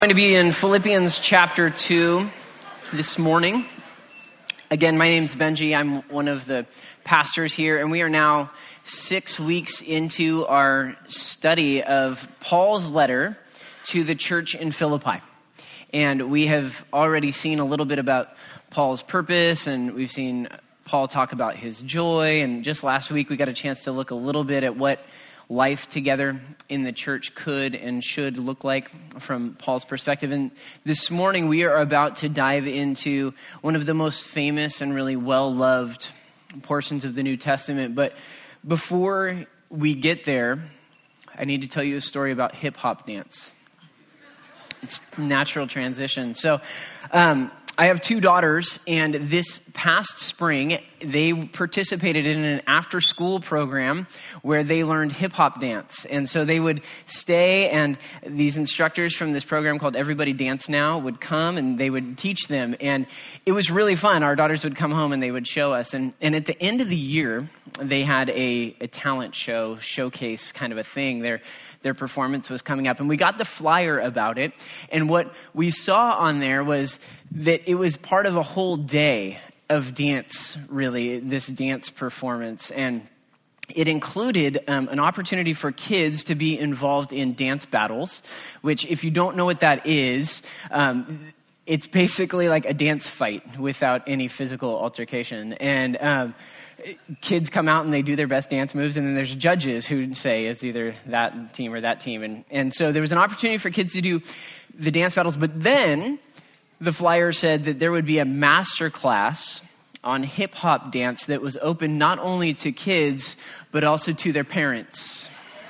I'm going to be in Philippians chapter 2 this morning. Again, my name's Benji. I'm one of the pastors here, and we are now 6 weeks into our study of Paul's letter to the church in Philippi. And we have already seen a little bit about Paul's purpose, and we've seen Paul talk about his joy. And just last week, we got a chance to look a little bit at what life together in the church could and should look like from Paul's perspective. And this morning we are about to dive into one of the most famous and really well-loved portions of the New Testament. But before we get there, I need to tell you a story about hip-hop dance. It's natural transition. So, I have two daughters, and this past spring, they participated in an after-school program where they learned hip-hop dance. And so they would stay, and these instructors from this program called Everybody Dance Now would come, and they would teach them. And it was really fun. Our daughters would come home, and they would show us. And at the end of the year, they had a talent showcase kind of a thing. Their performance was coming up, and we got the flyer about it. And what we saw on there was that it was part of a whole day of dance, really, this dance performance. And it included an opportunity for kids to be involved in dance battles, which, if you don't know what that is, it's basically like a dance fight without any physical altercation. And kids come out and they do their best dance moves, and then there's judges who say it's either that team or that team. And so there was an opportunity for kids to do the dance battles, but then the flyer said that there would be a master class on hip-hop dance that was open not only to kids, but also to their parents.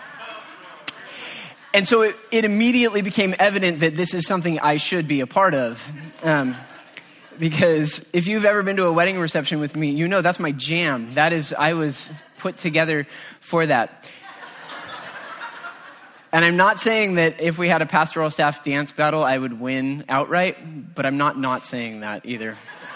And so it immediately became evident that this is something I should be a part of. Because if you've ever been to a wedding reception with me, you know that's my jam. I was put together for that. And I'm not saying that if we had a pastoral staff dance battle, I would win outright, but I'm not saying that either.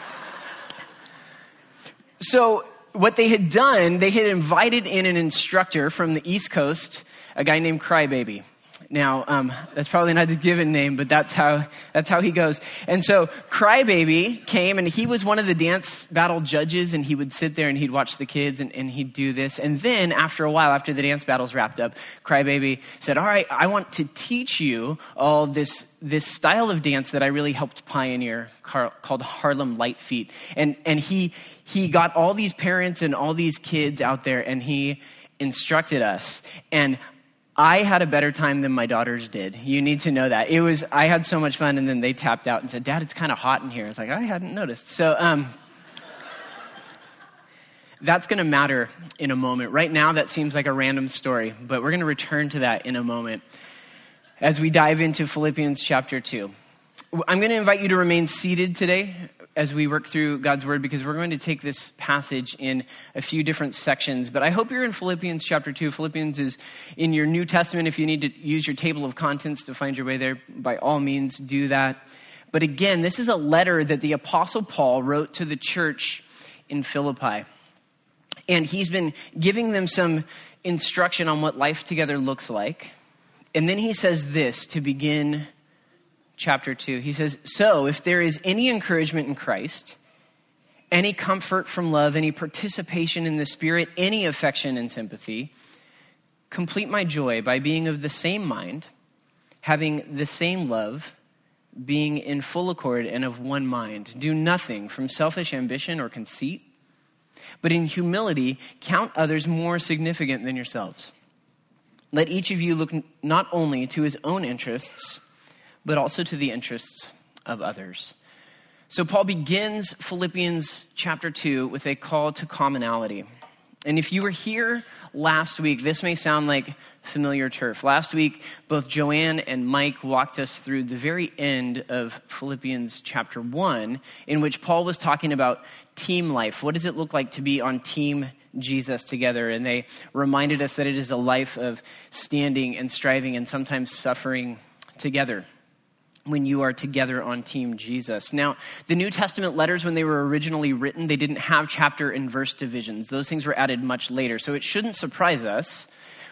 So what they had done, they had invited in an instructor from the East Coast, a guy named Crybaby. Now, that's probably not a given name, but that's how he goes. And so Crybaby came, and he was one of the dance battle judges, and he would sit there and he'd watch the kids and he'd do this. And then after a while, after the dance battles wrapped up, Crybaby said, all right, I want to teach you all this style of dance that I really helped pioneer called Harlem Light Feet. And he got all these parents and all these kids out there, and he instructed us. And I had a better time than my daughters did. You need to know that. I had so much fun, and then they tapped out and said, Dad, it's kind of hot in here. I was like, I hadn't noticed. So that's going to matter in a moment. Right now, that seems like a random story, but we're going to return to that in a moment as we dive into Philippians chapter 2. I'm going to invite you to remain seated today as we work through God's word, because we're going to take this passage in a few different sections. But I hope you're in Philippians chapter 2. Philippians is in your New Testament. If you need to use your table of contents to find your way there, by all means, do that. But again, this is a letter that the Apostle Paul wrote to the church in Philippi. And he's been giving them some instruction on what life together looks like. And then he says this to begin chapter 2. He says, so if there is any encouragement in Christ, any comfort from love, any participation in the Spirit, any affection and sympathy, complete my joy by being of the same mind, having the same love, being in full accord and of one mind. Do nothing from selfish ambition or conceit, but in humility count others more significant than yourselves. Let each of you look not only to his own interests, but also to the interests of others. So Paul begins Philippians chapter 2 with a call to commonality. And if you were here last week, this may sound like familiar turf. Last week, both Joanne and Mike walked us through the very end of Philippians chapter 1, in which Paul was talking about team life. What does it look like to be on team Jesus together? And they reminded us that it is a life of standing and striving and sometimes suffering together when you are together on Team Jesus. Now, the New Testament letters, when they were originally written, they didn't have chapter and verse divisions. Those things were added much later. So it shouldn't surprise us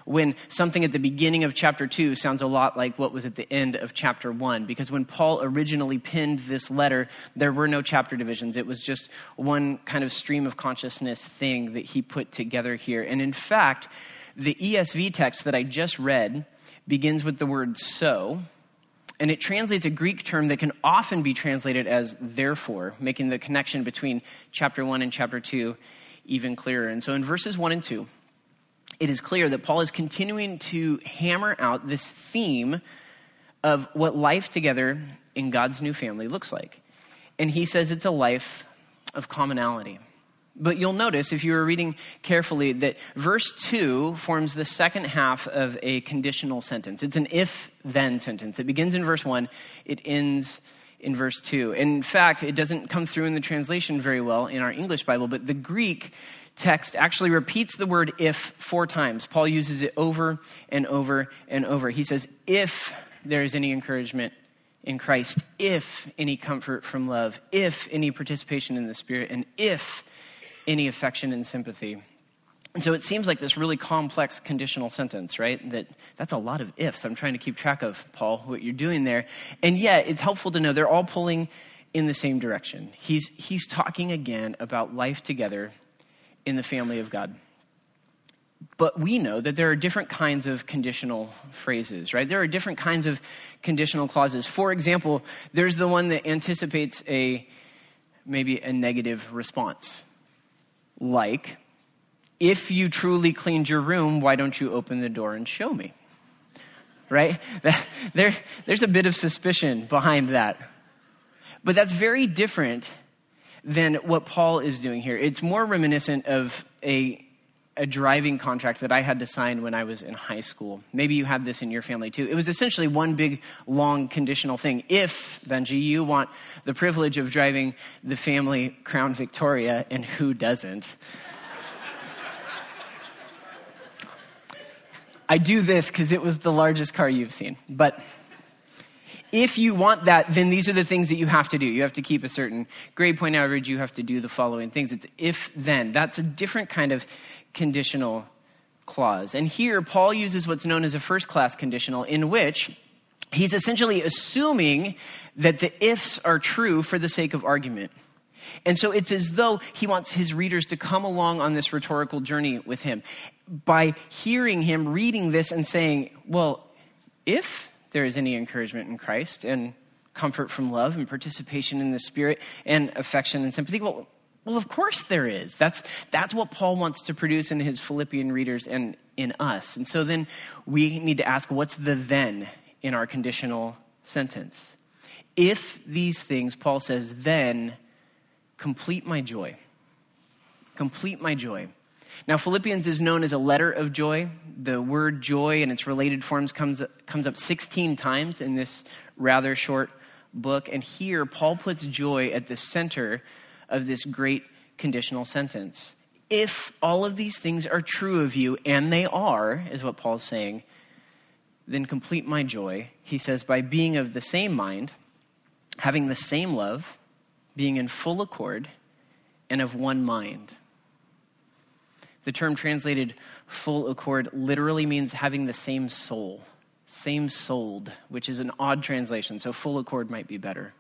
when something at the beginning of chapter 2 sounds a lot like what was at the end of chapter 1. Because when Paul originally penned this letter, there were no chapter divisions. It was just one kind of stream of consciousness thing that he put together here. And in fact, the ESV text that I just read begins with the word so, and it translates a Greek term that can often be translated as therefore, making the connection between chapter 1 and chapter 2 even clearer. And so in verses 1 and 2, it is clear that Paul is continuing to hammer out this theme of what life together in God's new family looks like. And he says it's a life of commonality. But you'll notice, if you were reading carefully, that verse 2 forms the second half of a conditional sentence. It's an if-then sentence. It begins in verse 1, it ends in verse 2. And in fact, it doesn't come through in the translation very well in our English Bible, but the Greek text actually repeats the word if 4 times. Paul uses it over and over and over. He says, if there is any encouragement in Christ, if any comfort from love, if any participation in the Spirit, and if any affection and sympathy. And so it seems like this really complex conditional sentence, right? That's a lot of ifs. I'm trying to keep track of, Paul, what you're doing there. And yet, it's helpful to know they're all pulling in the same direction. He's talking again about life together in the family of God. But we know that there are different kinds of conditional phrases, right? There are different kinds of conditional clauses. For example, there's the one that anticipates maybe a negative response. Like, if you truly cleaned your room, why don't you open the door and show me? Right? There's a bit of suspicion behind that. But that's very different than what Paul is doing here. It's more reminiscent of a driving contract that I had to sign when I was in high school. Maybe you had this in your family too. It was essentially one big, long, conditional thing. If, Benji, you want the privilege of driving the family Crown Victoria, and who doesn't? I do this because it was the largest car you've seen. But if you want that, then these are the things that you have to do. You have to keep a certain grade point average. You have to do the following things. It's if, then. That's a different kind of conditional clause. And here, Paul uses what's known as a first-class conditional, in which he's essentially assuming that the ifs are true for the sake of argument. And so it's as though he wants his readers to come along on this rhetorical journey with him by hearing him reading this and saying, well, if there is any encouragement in Christ and comfort from love and participation in the Spirit and affection and sympathy, well, of course there is. That's what Paul wants to produce in his Philippian readers and in us. And so then we need to ask, what's the then in our conditional sentence? If these things, Paul says, then complete my joy. Complete my joy. Now, Philippians is known as a letter of joy. The word joy and its related forms comes up 16 times in this rather short book. And here, Paul puts joy at the center of this great conditional sentence. If all of these things are true of you, and they are, is what Paul's saying, then complete my joy, he says, by being of the same mind, having the same love, being in full accord, and of one mind. The term translated full accord literally means having the same soul, same-souled, which is an odd translation, so full accord might be better.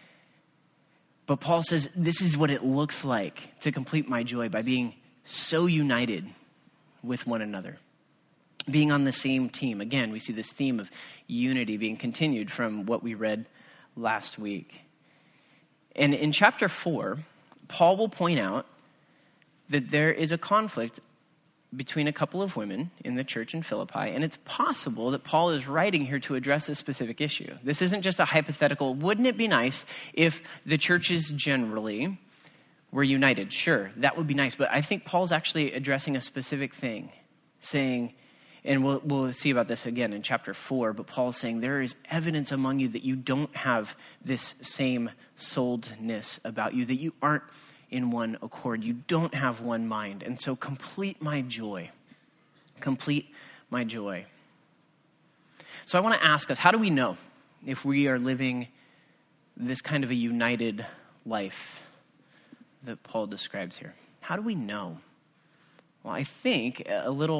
But Paul says, this is what it looks like to complete my joy, by being so united with one another. Being on the same team. Again, we see this theme of unity being continued from what we read last week. And in chapter 4, Paul will point out that there is a conflict between a couple of women in the church in Philippi, and it's possible that Paul is writing here to address a specific issue. This isn't just a hypothetical, wouldn't it be nice if the churches generally were united? Sure, that would be nice, but I think Paul's actually addressing a specific thing, saying, and we'll see about this again in chapter 4, but Paul's saying there is evidence among you that you don't have this same souledness about you, that you aren't in one accord. You don't have one mind. And so complete my joy. Complete my joy. So I want to ask us, how do we know if we are living this kind of a united life that Paul describes here? How do we know? Well, I think a little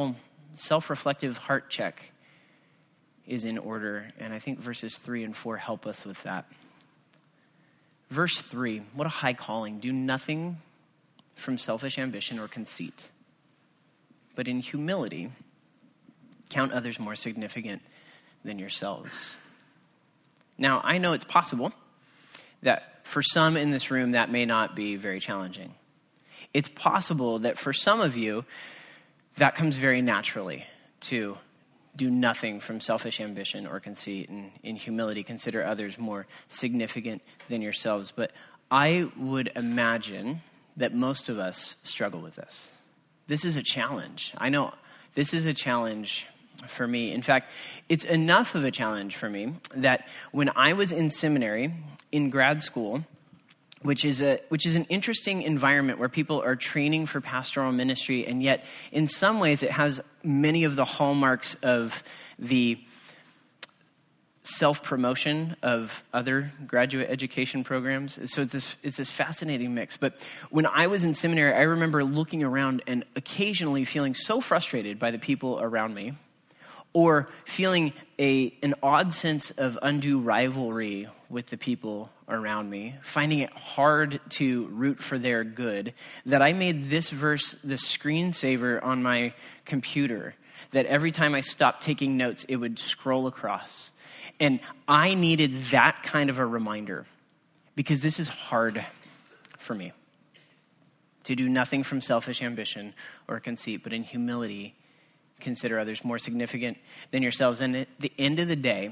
self-reflective heart check is in order. And I think verses 3 and 4 help us with that. Verse 3, what a high calling. Do nothing from selfish ambition or conceit, but in humility, count others more significant than yourselves. Now, I know it's possible that for some in this room, that may not be very challenging. It's possible that for some of you, that comes very naturally to do nothing from selfish ambition or conceit, and in humility consider others more significant than yourselves. But I would imagine that most of us struggle with this. This is a challenge. I know this is a challenge for me. In fact, it's enough of a challenge for me that when I was in seminary, in grad school, which is an interesting environment where people are training for pastoral ministry, and yet in some ways it has many of the hallmarks of the self-promotion of other graduate education programs. So it's this fascinating mix. But when I was in seminary, I remember looking around and occasionally feeling so frustrated by the people around me, or feeling an odd sense of undue rivalry with the people around me, finding it hard to root for their good, that I made this verse the screensaver on my computer, that every time I stopped taking notes, it would scroll across. And I needed that kind of a reminder, because this is hard for me, to do nothing from selfish ambition or conceit, but in humility consider others more significant than yourselves. And at the end of the day,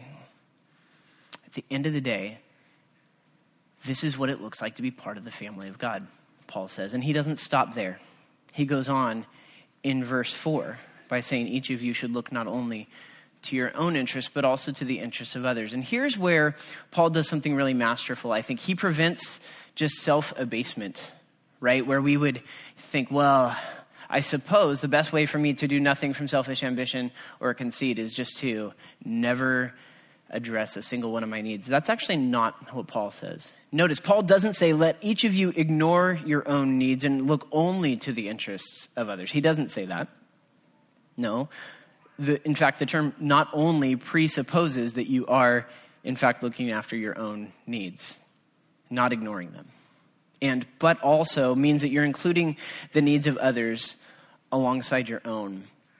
this is what it looks like to be part of the family of God, Paul says. And he doesn't stop there. He goes on in verse 4 by saying each of you should look not only to your own interests, but also to the interests of others. And here's where Paul does something really masterful. I think he prevents just self-abasement, right? Where we would think, well, I suppose the best way for me to do nothing from selfish ambition or conceit is just to never address a single one of my needs. That's actually not what Paul says. Notice, Paul doesn't say, let each of you ignore your own needs and look only to the interests of others. He doesn't say that. No. In fact, the term not only presupposes that you are, in fact, looking after your own needs, not ignoring them. But also means that you're including the needs of others alongside your own.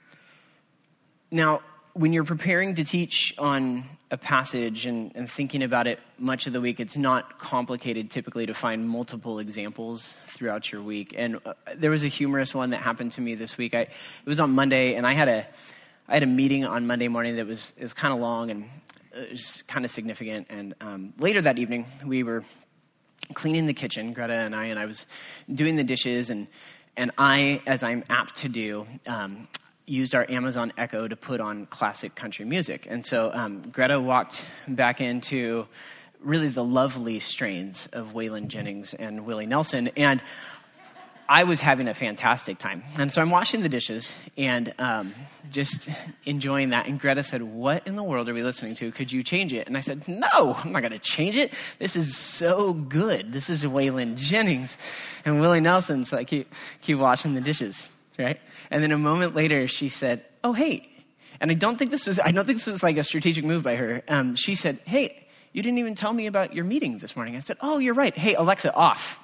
Now, when you're preparing to teach on a passage and thinking about it much of the week, it's not complicated typically to find multiple examples throughout your week. And there was a humorous one that happened to me this week. It was on Monday, and I had a meeting on Monday morning that was kind of long and it was kind of significant. And later that evening, we were cleaning the kitchen, Greta and I was doing the dishes, and I, as I'm apt to do, used our Amazon Echo to put on classic country music. And so Greta walked back into really the lovely strains of Waylon Jennings and Willie Nelson, and I was having a fantastic time. And so I'm washing the dishes and just enjoying that. And Greta said, what in the world are we listening to? Could you change it? And I said, no, I'm not going to change it. This is so good. This is Waylon Jennings and Willie Nelson. So I keep washing the dishes, right? And then a moment later, she said, oh, hey. And I don't think this was like a strategic move by her. She said, hey, you didn't even tell me about your meeting this morning. I said, oh, you're right. Hey, Alexa, off.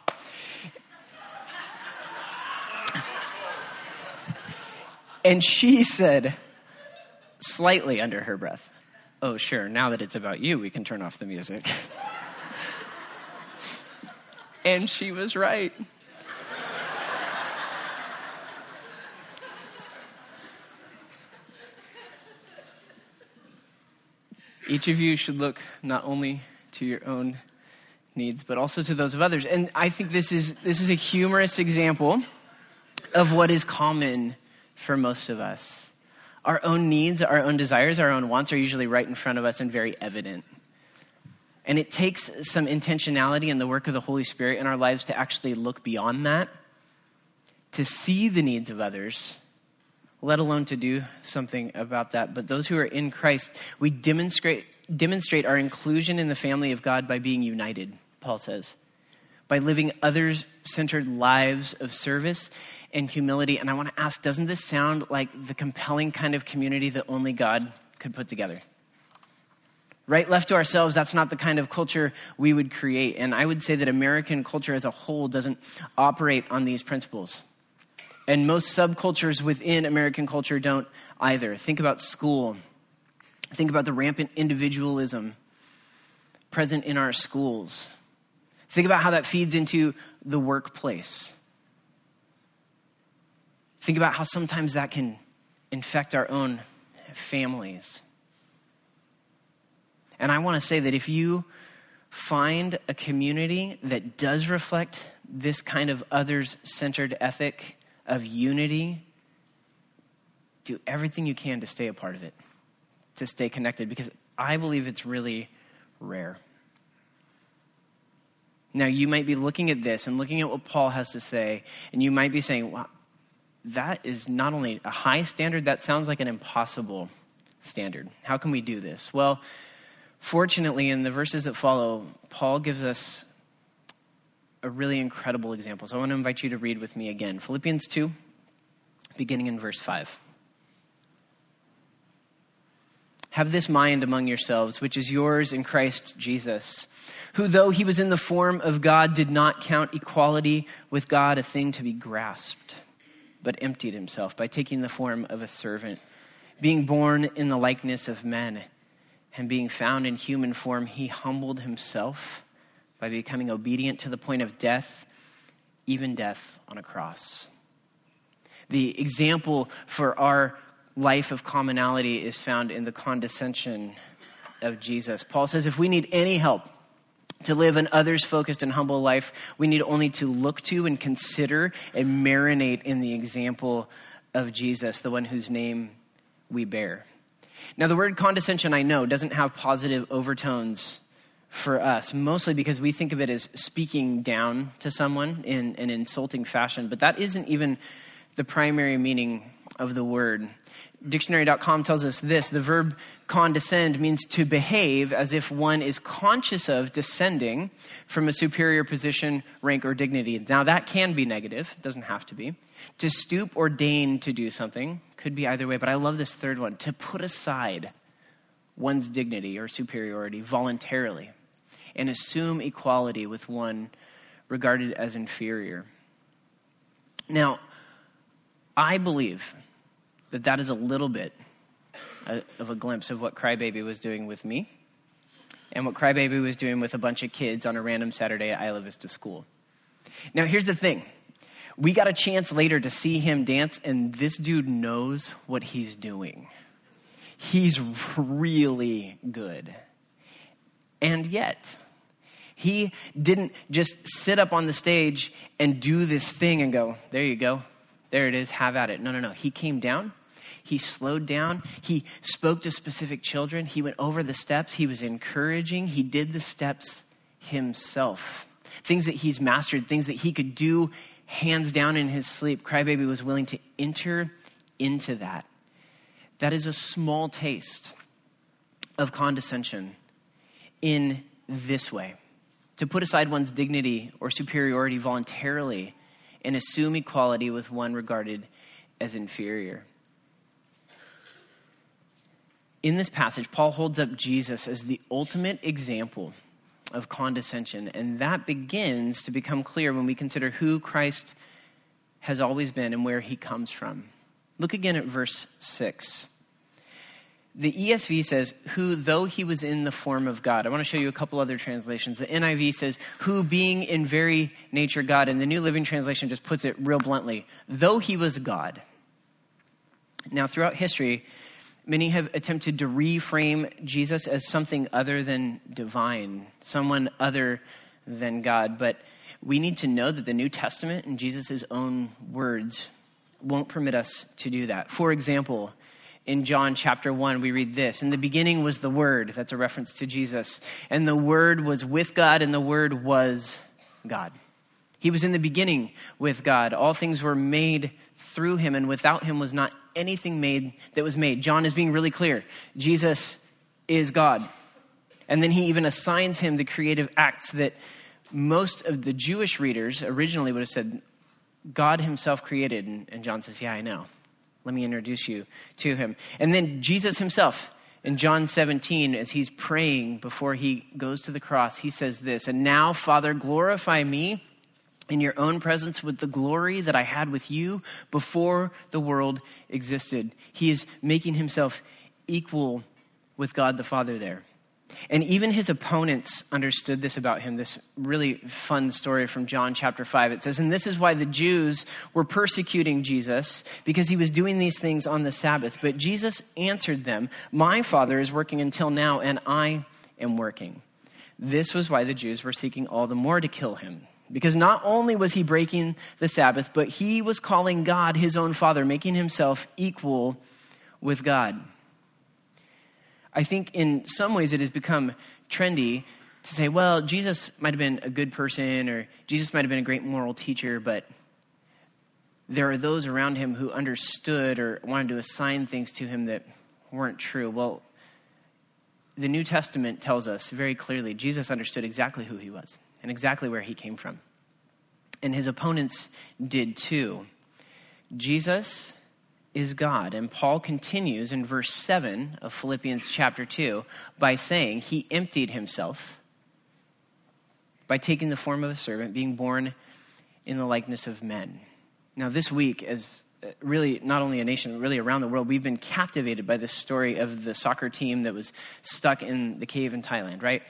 And she said, slightly under her breath, oh, sure, now that it's about you, we can turn off the music. And she was right. Each of you should look not only to your own needs, but also to those of others. And I think this is a humorous example of what is common for most of us. Our own needs, our own desires, our own wants are usually right in front of us and very evident. And it takes some intentionality in the work of the Holy Spirit in our lives to actually look beyond that, to see the needs of others, let alone to do something about that. But those who are in Christ, we demonstrate our inclusion in the family of God by being united, Paul says. by living others-centered lives of service and humility. And I want to ask, doesn't this sound like the compelling kind of community that only God could put together? Right? Left to ourselves, that's not the kind of culture we would create. And I would say that American culture as a whole doesn't operate on these principles. And most subcultures within American culture don't either. Think about school. Think about the rampant individualism present in our schools. Think about how that feeds into the workplace. Think about how sometimes that can infect our own families. And I want to say that if you find a community that does reflect this kind of others-centered ethic of unity, do everything you can to stay a part of it, to stay connected, because I believe it's really rare. Now, you might be looking at this and looking at what Paul has to say, and you might be saying, wow, that is not only a high standard, that sounds like an impossible standard. How can we do this? Well, fortunately, in the verses that follow, Paul gives us a really incredible example. So I want to invite you to read with me again. Philippians 2, beginning in verse 5. Have this mind among yourselves, which is yours in Christ Jesus, who, though he was in the form of God, did not count equality with God a thing to be grasped, but emptied himself by taking the form of a servant, being born in the likeness of men, and being found in human form, he humbled himself by becoming obedient to the point of death, even death on a cross. The example for our life of commonality is found in the condescension of Jesus. Paul says if we need any help to live an others-focused and humble life, we need only to look to and consider and marinate in the example of Jesus, the one whose name we bear. Now, the word condescension, I know, doesn't have positive overtones for us, mostly because we think of it as speaking down to someone in an insulting fashion, but that isn't even the primary meaning of the word. Dictionary.com tells us this: the verb condescend means to behave as if one is conscious of descending from a superior position, rank, or dignity. Now, that can be negative. It doesn't have to be. To stoop or deign to do something could be either way, but I love this third one: to put aside one's dignity or superiority voluntarily and assume equality with one regarded as inferior. Now, I believe that is a little bit of a glimpse of what Crybaby was doing with me and what Crybaby was doing with a bunch of kids on a random Saturday at Isla Vista School. Now, here's the thing. We got a chance later to see him dance, and this dude knows what he's doing. He's really good. And yet, he didn't just sit up on the stage and do this thing and go, there you go. There it is. Have at it. No. He came down. He slowed down. He spoke to specific children. He went over the steps. He was encouraging. He did the steps himself. Things that he's mastered, things that he could do hands down in his sleep. Crybaby was willing to enter into that. That is a small taste of condescension in this way: to put aside one's dignity or superiority voluntarily and assume equality with one regarded as inferior. In this passage, Paul holds up Jesus as the ultimate example of condescension, and that begins to become clear when we consider who Christ has always been and where he comes from. Look again at verse 6. The ESV says, who, though he was in the form of God. I want to show you a couple other translations. The NIV says, who, being in very nature God. And the New Living Translation just puts it real bluntly, though he was God. Now, throughout history, many have attempted to reframe Jesus as something other than divine, someone other than God. But we need to know that the New Testament and Jesus' own words won't permit us to do that. For example, in John chapter 1, we read this: in the beginning was the Word. That's a reference to Jesus. And the Word was with God, and the Word was God. He was in the beginning with God. All things were made through him, and without him was not anything made that was made. John is being really clear. Jesus is God. And then he even assigns him the creative acts that most of the Jewish readers originally would have said, God himself created. And John says, yeah, I know. Let me introduce you to him. And then Jesus himself, in John 17, as he's praying before he goes to the cross, he says this, and now, Father, glorify me in your own presence with the glory that I had with you before the world existed. He is making himself equal with God the Father there. And even his opponents understood this about him, this really fun story from John chapter 5. It says, and this is why the Jews were persecuting Jesus, because he was doing these things on the Sabbath. But Jesus answered them, my Father is working until now, and I am working. This was why the Jews were seeking all the more to kill him. Because not only was he breaking the Sabbath, but he was calling God his own Father, making himself equal with God. I think in some ways it has become trendy to say, well, Jesus might have been a good person or Jesus might have been a great moral teacher, but there are those around him who understood or wanted to assign things to him that weren't true. Well, the New Testament tells us very clearly Jesus understood exactly who he was and exactly where he came from. And his opponents did too. Jesus is God. And Paul continues in verse 7 of Philippians chapter 2 by saying he emptied himself by taking the form of a servant, being born in the likeness of men. Now this week, as really not only a nation, but really around the world, we've been captivated by this story of the soccer team that was stuck in the cave in Thailand, right?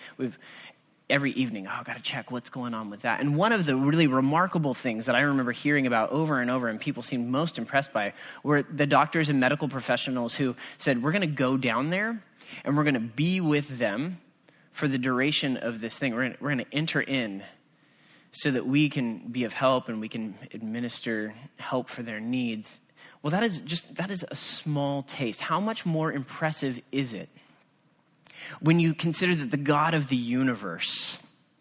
Every evening, I've got to check what's going on with that. And one of the really remarkable things that I remember hearing about over and over and people seemed most impressed by were the doctors and medical professionals who said, we're going to go down there and we're going to be with them for the duration of this thing. We're going to enter in so that we can be of help and we can administer help for their needs. Well, that is a small taste. How much more impressive is it when you consider that the God of the universe,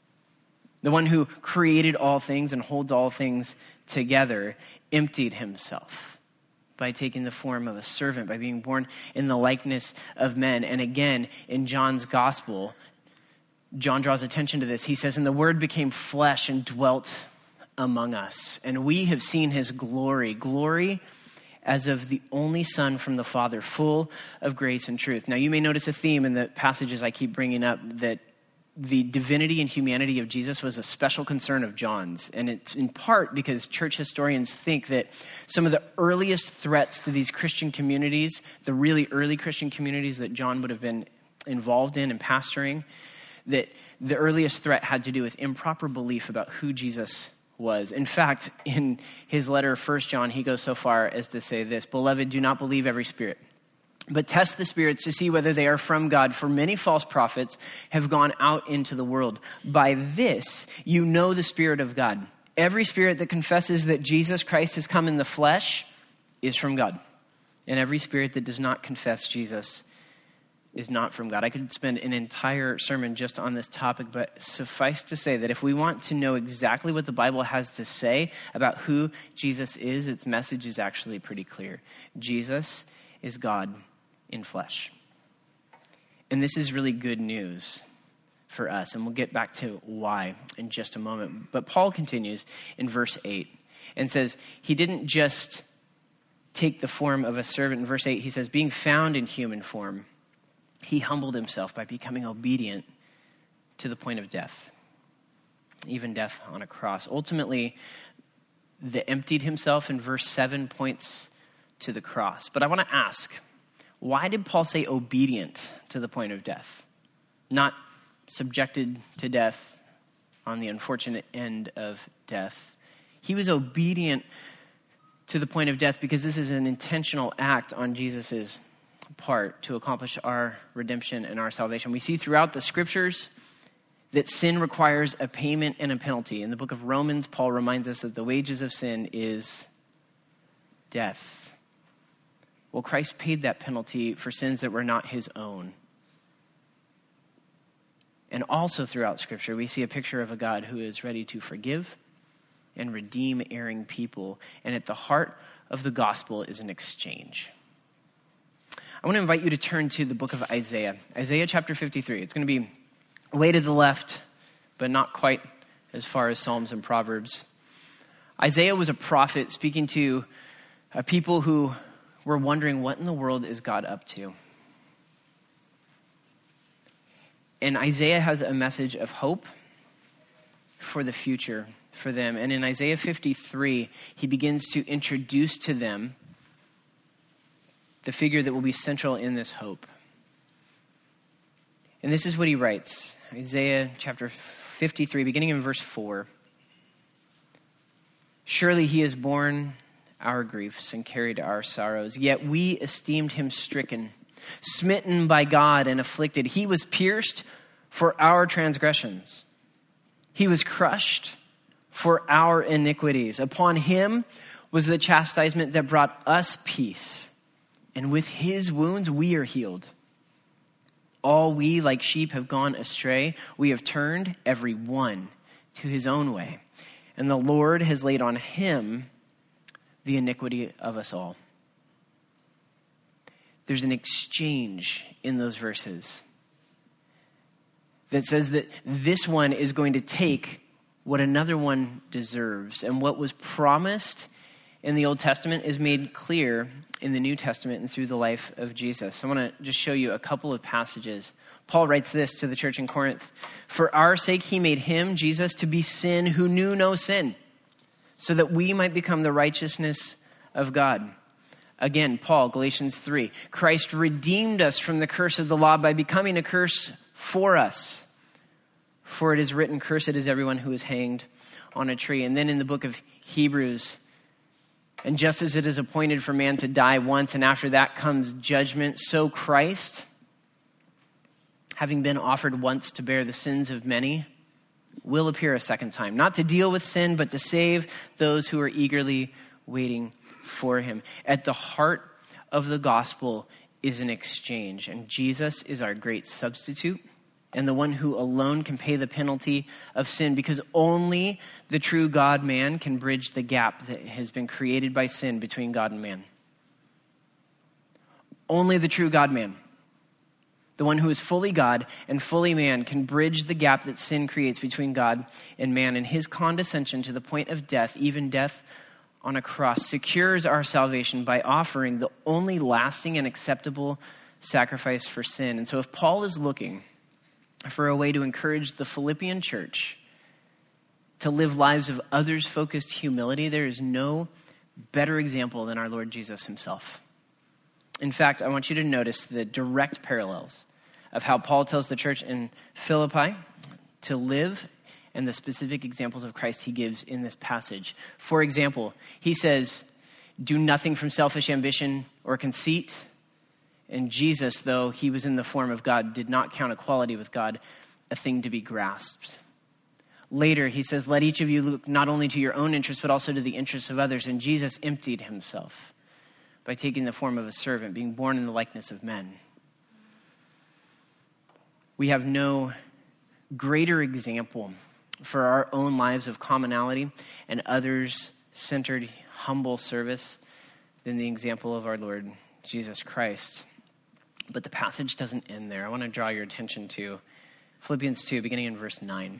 the one who created all things and holds all things together, emptied himself by taking the form of a servant, by being born in the likeness of men. And again, in John's gospel, John draws attention to this. He says, and the word became flesh and dwelt among us. And we have seen his glory as of the only Son from the Father, full of grace and truth. Now, you may notice a theme in the passages I keep bringing up, that the divinity and humanity of Jesus was a special concern of John's. And it's in part because church historians think that some of the earliest threats to these Christian communities, the really early Christian communities that John would have been involved in and pastoring, that the earliest threat had to do with improper belief about who Jesus was. In fact, in his letter, 1 John, he goes so far as to say this, beloved, do not believe every spirit, but test the spirits to see whether they are from God, for many false prophets have gone out into the world. By this, you know the Spirit of God. Every spirit that confesses that Jesus Christ has come in the flesh is from God. And every spirit that does not confess Jesus is not from God. I could spend an entire sermon just on this topic, but suffice to say that if we want to know exactly what the Bible has to say about who Jesus is, its message is actually pretty clear. Jesus is God in flesh. And this is really good news for us, and we'll get back to why in just a moment. But Paul continues in verse 8 and says he didn't just take the form of a servant. In verse 8, he says, being found in human form, he humbled himself by becoming obedient to the point of death, even death on a cross. Ultimately, the emptied himself in verse 7 points to the cross. But I want to ask, why did Paul say obedient to the point of death? Not subjected to death on the unfortunate end of death. He was obedient to the point of death because this is an intentional act on Jesus's part to accomplish our redemption and our salvation. We see throughout the scriptures that sin requires a payment and a penalty. In the book of Romans, Paul reminds us that the wages of sin is death. Well, Christ paid that penalty for sins that were not his own. And also throughout Scripture, we see a picture of a God who is ready to forgive and redeem erring people. And at the heart of the gospel is an exchange. I want to invite you to turn to the book of Isaiah. Isaiah chapter 53. It's going to be way to the left, but not quite as far as Psalms and Proverbs. Isaiah was a prophet speaking to people who were wondering, what in the world is God up to? And Isaiah has a message of hope for the future for them. And in Isaiah 53, he begins to introduce to them the figure that will be central in this hope. And this is what he writes. Isaiah chapter 53, beginning in verse 4. Surely he has borne our griefs and carried our sorrows, yet we esteemed him stricken, smitten by God and afflicted. He was pierced for our transgressions. He was crushed for our iniquities. Upon him was the chastisement that brought us peace, and with his wounds we are healed. All we like sheep have gone astray. We have turned every one to his own way, and the Lord has laid on him the iniquity of us all. There's an exchange in those verses that says that this one is going to take what another one deserves. And what was promised in the Old Testament is made clear in the New Testament and through the life of Jesus. I want to just show you a couple of passages. Paul writes this to the church in Corinth. For our sake he made him, Jesus, to be sin who knew no sin, so that we might become the righteousness of God. Again, Paul, Galatians 3. Christ redeemed us from the curse of the law by becoming a curse for us. For it is written, cursed is everyone who is hanged on a tree. And then in the book of Hebrews, and just as it is appointed for man to die once, and after that comes judgment, so Christ, having been offered once to bear the sins of many, will appear a second time, not to deal with sin, but to save those who are eagerly waiting for him. At the heart of the gospel is an exchange, and Jesus is our great substitute and the one who alone can pay the penalty of sin, because only the true God-man can bridge the gap that has been created by sin between God and man. Only the true God-man, the one who is fully God and fully man, can bridge the gap that sin creates between God and man. And his condescension to the point of death, even death on a cross, secures our salvation by offering the only lasting and acceptable sacrifice for sin. And so if Paul is looking for a way to encourage the Philippian church to live lives of others-focused humility, there is no better example than our Lord Jesus himself. In fact, I want you to notice the direct parallels of how Paul tells the church in Philippi to live and the specific examples of Christ he gives in this passage. For example, he says, do nothing from selfish ambition or conceit. And Jesus, though he was in the form of God, did not count equality with God a thing to be grasped. Later, he says, let each of you look not only to your own interests, but also to the interests of others. And Jesus emptied himself by taking the form of a servant, being born in the likeness of men. We have no greater example for our own lives of commonality and others-centered, humble service than the example of our Lord Jesus Christ. But the passage doesn't end there. I want to draw your attention to Philippians 2, beginning in verse 9.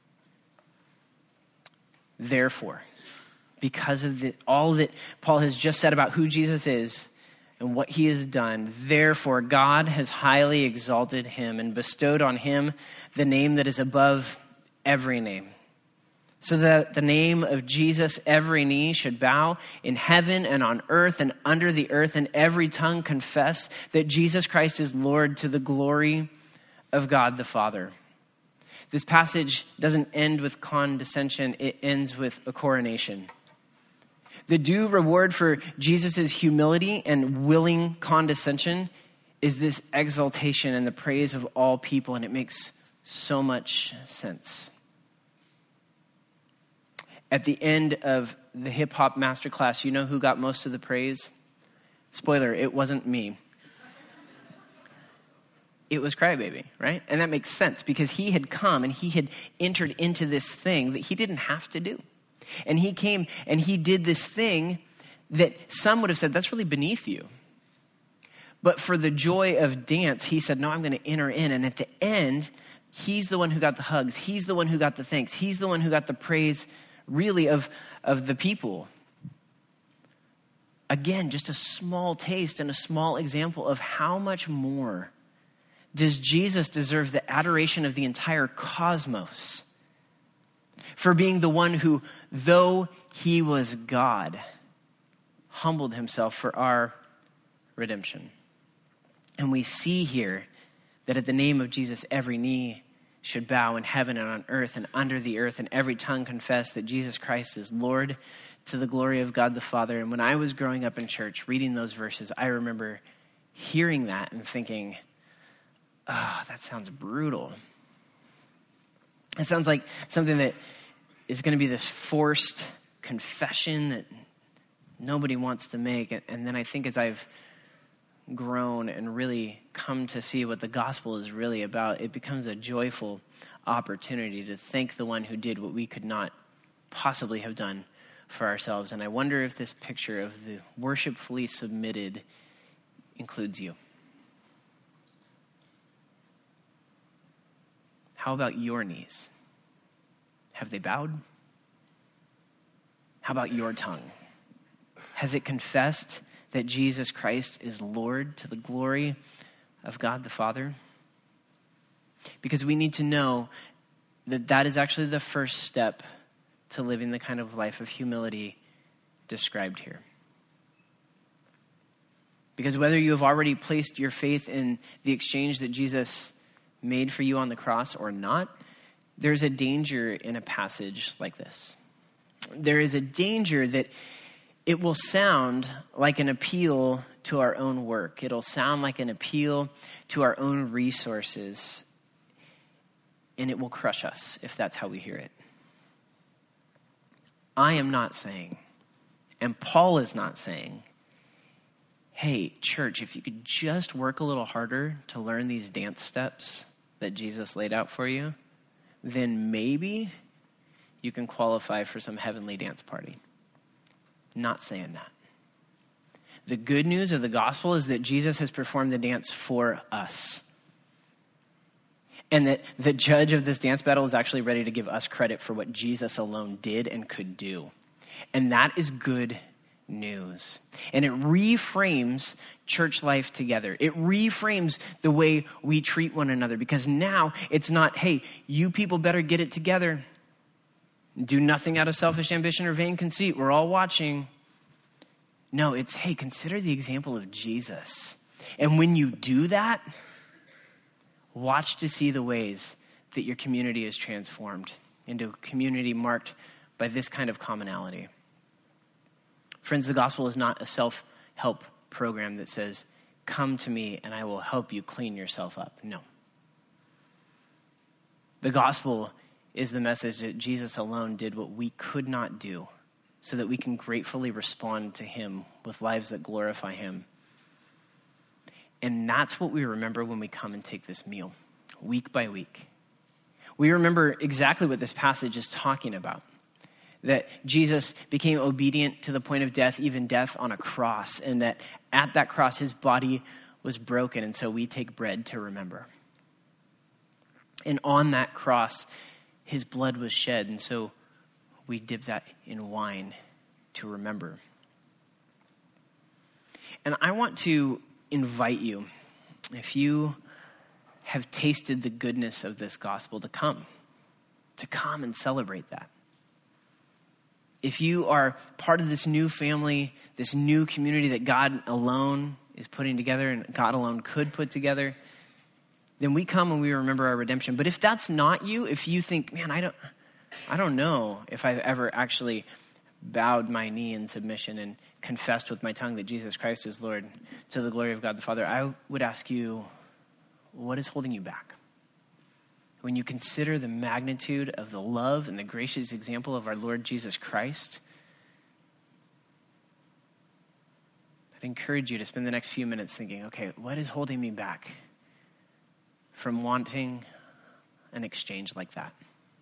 Therefore, because of all that Paul has just said about who Jesus is and what he has done, therefore God has highly exalted him and bestowed on him the name that is above every name, so that at the name of Jesus every knee should bow in heaven and on earth and under the earth, and every tongue confess that Jesus Christ is Lord, to the glory of God the Father. This passage doesn't end with condescension, it ends with a coronation. The due reward for Jesus' humility and willing condescension is this exaltation and the praise of all people, and it makes so much sense. At the end of the hip-hop masterclass, you know who got most of the praise? Spoiler, it wasn't me. It was Crybaby, right? And that makes sense because he had come and he had entered into this thing that he didn't have to do. And he came and he did this thing that some would have said, that's really beneath you. But for the joy of dance, he said, no, I'm going to enter in. And at the end, He's the one who got the hugs. He's the one who got the thanks. He's the one who got the praise, really, of the people. Again, just a small taste and a small example of how much more does Jesus deserve the adoration of the entire cosmos for being the one who, though he was God, humbled himself for our redemption. And we see here that at the name of Jesus, every knee should bow in heaven and on earth and under the earth, and every tongue confess that Jesus Christ is Lord, to the glory of God the Father. And when I was growing up in church, reading those verses, I remember hearing that and thinking, oh, that sounds brutal. It sounds like something that is going to be this forced confession that nobody wants to make. And then I think as I've grown and really come to see what the gospel is really about, it becomes a joyful opportunity to thank the one who did what we could not possibly have done for ourselves. And I wonder if this picture of the worshipfully submitted includes you. How about your knees? Have they bowed? How about your tongue? Has it confessed that Jesus Christ is Lord, to the glory of God the Father? Because we need to know that that is actually the first step to living the kind of life of humility described here. Because whether you have already placed your faith in the exchange that Jesus made for you on the cross or not, there's a danger in a passage like this. There is a danger that it will sound like an appeal to our own work. It'll sound like an appeal to our own resources, and it will crush us if that's how we hear it. I am not saying, and Paul is not saying, hey, church, if you could just work a little harder to learn these dance steps that Jesus laid out for you, then maybe you can qualify for some heavenly dance party. Not saying that. The good news of the gospel is that Jesus has performed the dance for us. And that the judge of this dance battle is actually ready to give us credit for what Jesus alone did and could do. And that is good news. And it reframes church life together. It reframes the way we treat one another, because now it's not, hey, you people better get it together. Do nothing out of selfish ambition or vain conceit. We're all watching. No, it's, hey, consider the example of Jesus. And when you do that, watch to see the ways that your community is transformed into a community marked by this kind of commonality. Friends, the gospel is not a self-help program that says, come to me and I will help you clean yourself up. No. The gospel is the message that Jesus alone did what we could not do, so that we can gratefully respond to him with lives that glorify him. And that's what we remember when we come and take this meal, week by week. We remember exactly what this passage is talking about, that Jesus became obedient to the point of death, even death on a cross, and that at that cross his body was broken, and so we take bread to remember. And on that cross, his blood was shed, and so we dip that in wine to remember. And I want to invite you, if you have tasted the goodness of this gospel, to come and celebrate that. If you are part of this new family, this new community that God alone is putting together and God alone could put together, then we come and we remember our redemption. But if that's not you, if you think, man, I don't know if I've ever actually bowed my knee in submission and confessed with my tongue that Jesus Christ is Lord, to the glory of God the Father, I would ask you, what is holding you back? When you consider the magnitude of the love and the gracious example of our Lord Jesus Christ, I'd encourage you to spend the next few minutes thinking, okay, what is holding me back from wanting an exchange like that?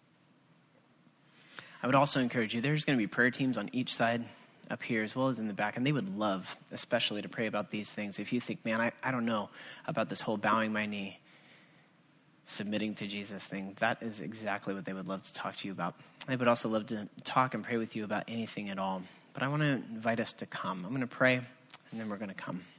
I would also encourage you, there's going to be prayer teams on each side up here as well as in the back, and they would love especially to pray about these things. If you think, man, I don't know about this whole bowing my knee, submitting to Jesus thing, that is exactly what they would love to talk to you about. They would also love to talk and pray with you about anything at all. But I want to invite us to come. I'm going to pray, and then we're going to come.